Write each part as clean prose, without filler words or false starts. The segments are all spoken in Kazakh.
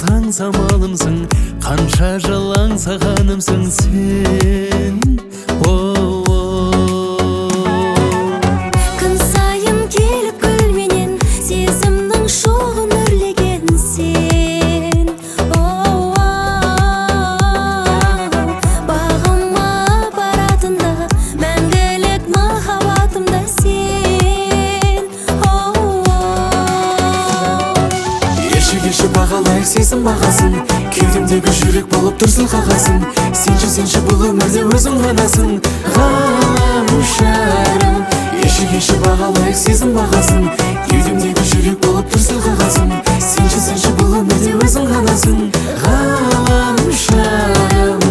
таң самалымсың, қанша жыл аңсағанымсың сен. Күн сайын келіп гүлменен сезімнің шоғын үрлеген сен. Бағыма баратында мәңгілік махаббатымда сен. Еші бағалайық сезім бағасын, кеудемдегі жүрек болып тұрсың қағасын. Сенші бұл өмірде өзің ғанасың, ғаламшарым. Еші бағалайық сезім бағасын, кеудемдегі жүрек болып тұрсың қағасын. Сенші бұл өмірде өзің ғанасың, ғаламшарым.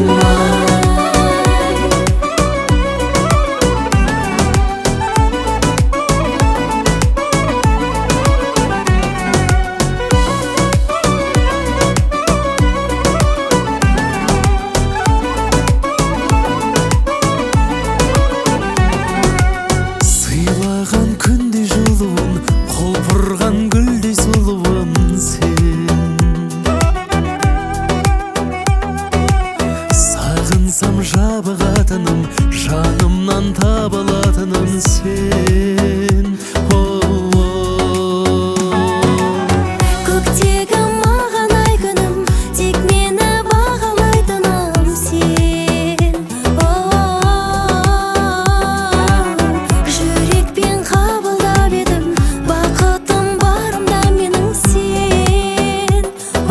Күндей жылуын, құлпырған гүлдей сұлуым сен. Сағынсам жабығатыным, жанымнан табылатыным сен. Көктегі маған ай күнім, тек мені бағалайтыным сен. Жүрекпен қабылдап едім, бақытым барымда менің сен.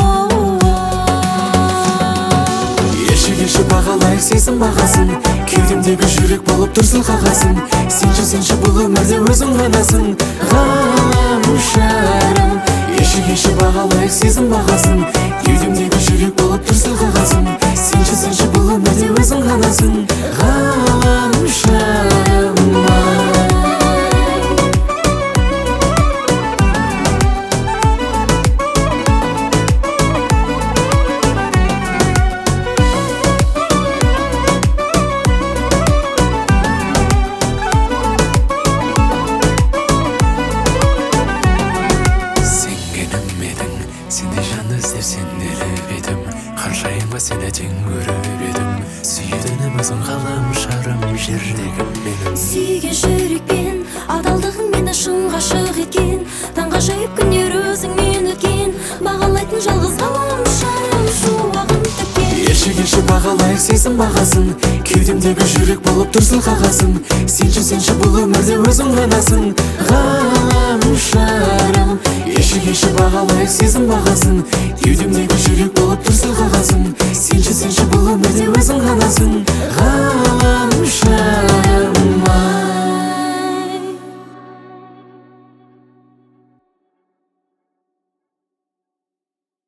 Еші бағалайық сезім бағасын, кеудемдегі жүрек болып тұрсың қағасын. Сенші бұл өмірде өзің ғанасың, ғаламшарым. Еші бағалайық сезім бағасын, кеудемдегі жүрек болып тұрсың қағасын. Сенші бұл өмірде өзің ғанасың, ғаламшарым. Сенде жан іздеп сенделіп едім, қаншайымға сені тең көріп едім. Сүйденім өзің ғаламшарым, жердегім менің. Сүйген жүрекпен адалдығың мені шын ғашық еткен. Таңғажайып күндер өзіңмен өткен, бағалайтын жалғыз ғаламшарым, шуағын төккен. Еші бағалайық сезім бағасын, кеудемдегі жүрек болып тұрсың қағасын. Сенші бұл өмірде өзің ғанасың, ғаламшарым. Еші бағалайық сезім бағасын, кеудемдегі жүрек болып тұрсың қағасын. Сенші бұл өмірде өзің ғанасың, ғаламшарым.